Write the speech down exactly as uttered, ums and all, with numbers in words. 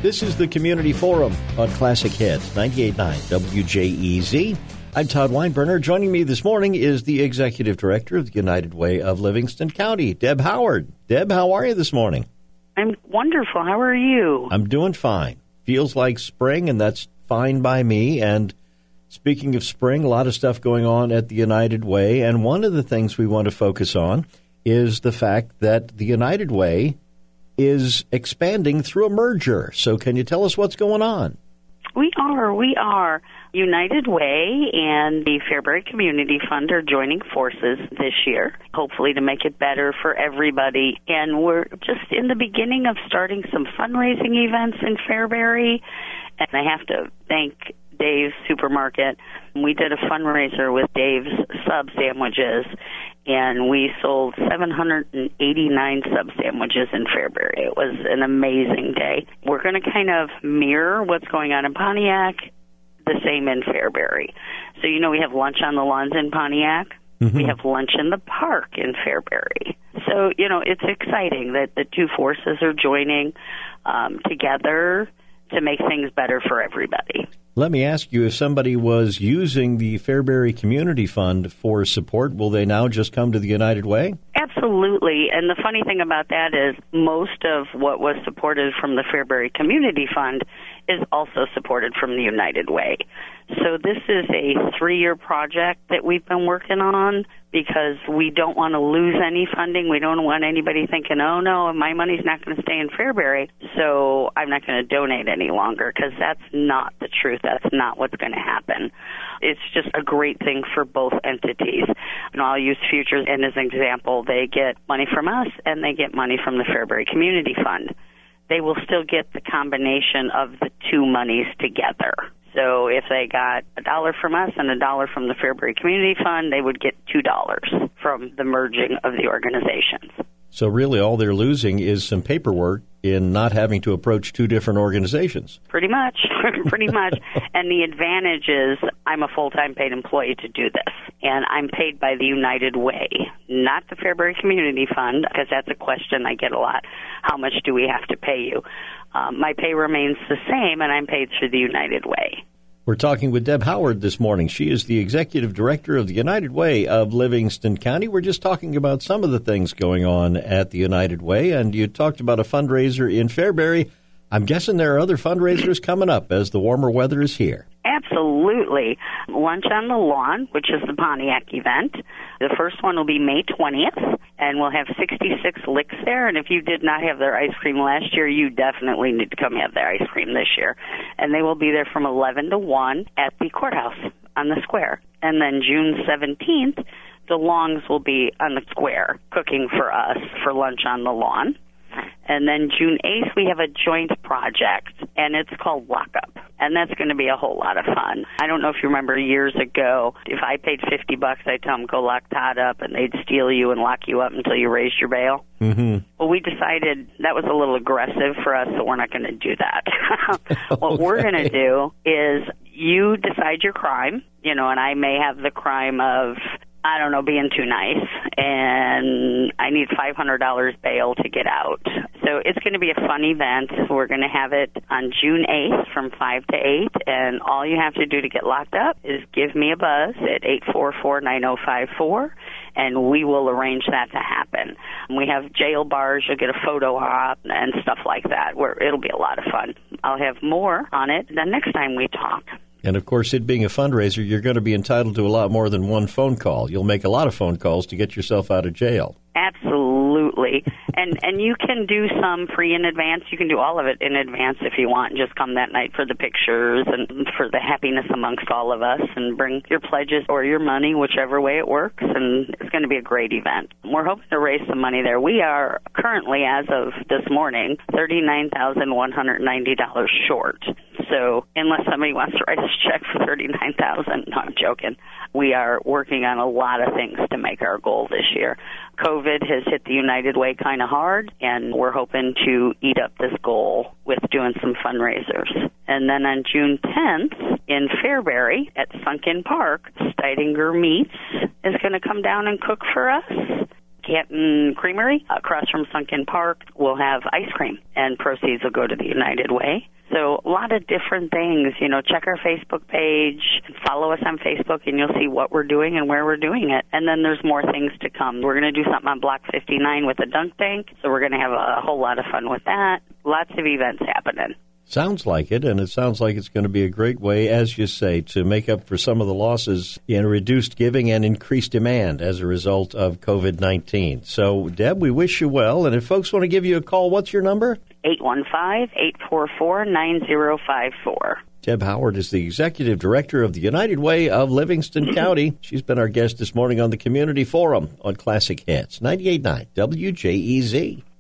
This is the Community Forum on Classic Hits, ninety-eight point nine W J E Z. I'm Todd Weinberner. Joining me this morning is the Executive Director of the United Way of Livingston County, Deb Howard. Deb, how are you this morning? I'm wonderful. How are you? I'm doing fine. Feels like spring, and that's fine by me. And speaking of spring, a lot of stuff going on at the United Way. And one of the things we want to focus on is the fact that the United Way is expanding through a merger. So can you tell us what's going on? We are. We are. United Way and the Fairbury Community Fund are joining forces this year, hopefully to make it better for everybody. And we're just in the beginning of starting some fundraising events in Fairbury. And I have to thank Dave's Supermarket. We did a fundraiser with Dave's Sub Sandwiches, and we sold seven hundred eighty-nine sub sandwiches in Fairbury. It was an amazing day. We're going to kind of mirror what's going on in Pontiac, the same in Fairbury. So, you know, we have lunch on the lawns in Pontiac. Mm-hmm. We have lunch in the park in Fairbury. So, you know, it's exciting that the two forces are joining um, together to make things better for everybody. Let me ask you, if somebody was using the Fairbury Community Fund for support, will they now just come to the United Way? Absolutely. And the funny thing about that is most of what was supported from the Fairbury Community Fund is also supported from the United Way. So this is a three-year project that we've been working on because we don't want to lose any funding. We don't want anybody thinking, oh, no, my money's not going to stay in Fairbury, so I'm not going to donate any longer, because that's not the truth. That's not what's going to happen. It's just a great thing for both entities. And I'll use Futures as an example. They get money from us, and they get money from the Fairbury Community Fund. They will still get the combination of the two monies together. So if they got a dollar from us and a dollar from the Fairbury Community Fund, they would get two dollars from the merging of the organizations. So really all they're losing is some paperwork in not having to approach two different organizations. Pretty much, pretty much. And the advantage is I'm a full-time paid employee to do this, and I'm paid by the United Way, not the Fairbury Community Fund, because that's a question I get a lot. How much do we have to pay you? Um, my pay remains the same, and I'm paid through the United Way. We're talking with Deb Howard this morning. She is the Executive Director of the United Way of Livingston County. We're just talking about some of the things going on at the United Way, and you talked about a fundraiser in Fairbury. I'm guessing there are other fundraisers coming up as the warmer weather is here. Absolutely. Lunch on the Lawn, which is the Pontiac event. The first one will be May twentieth, and we'll have sixty-six licks there. And if you did not have their ice cream last year, you definitely need to come have their ice cream this year. And they will be there from eleven to one at the courthouse on the square. And then June seventeenth, the Longs will be on the square cooking for us for lunch on the lawn. And then June eighth, we have a joint project, and it's called Lockup. And that's going to be a whole lot of fun. I don't know if you remember years ago, if I paid fifty bucks, I'd tell them, go lock Todd up, and they'd steal you and lock you up until you raised your bail. Mm-hmm. Well, we decided that was a little aggressive for us, so we're not going to do that. What Okay. we're going to do is you decide your crime, you know, and I may have the crime of, I don't know, being too nice, and I need five hundred dollars bail to get out. So it's going to be a fun event. We're going to have it on June eighth from five to eight, and all you have to do to get locked up is give me a buzz at eight four four, nine oh five four, and we will arrange that to happen. We have jail bars. You'll get a photo op and stuff like that, where it'll be a lot of fun. I'll have more on it the next time we talk. And, of course, it being a fundraiser, you're going to be entitled to a lot more than one phone call. You'll make a lot of phone calls to get yourself out of jail. Absolutely. and and you can do some free in advance. You can do all of it in advance if you want. Just come that night for the pictures and for the happiness amongst all of us, and bring your pledges or your money, whichever way it works, and it's going to be a great event. We're hoping to raise some money there. We are currently, as of this morning, thirty-nine thousand one hundred ninety dollars short. So unless somebody wants to write us a check for thirty-nine thousand dollars, no, I'm joking. We are working on a lot of things to make our goal this year. COVID has hit the United Way kind of hard, and we're hoping to eat up this goal with doing some fundraisers. And then on June tenth in Fairbury at Sunken Park, Steidinger Meats is going to come down and cook for us. Canton Creamery across from Sunken Park will have ice cream, and proceeds will go to the United Way. So a lot of different things. You know, check our Facebook page, follow us on Facebook, and you'll see what we're doing and where we're doing it. And then there's more things to come. We're going to do something on Block fifty-nine with the dunk tank, so we're going to have a whole lot of fun with that. Lots of events happening. Sounds like it, and it sounds like it's going to be a great way, as you say, to make up for some of the losses in reduced giving and increased demand as a result of COVID nineteen. So, Deb, we wish you well, and if folks want to give you a call, what's your number? eight one five, eight four four, nine zero five four. Deb Howard is the Executive Director of the United Way of Livingston County. She's been our guest this morning on the Community Forum on Classic Hits, ninety-eight point nine W J E Z.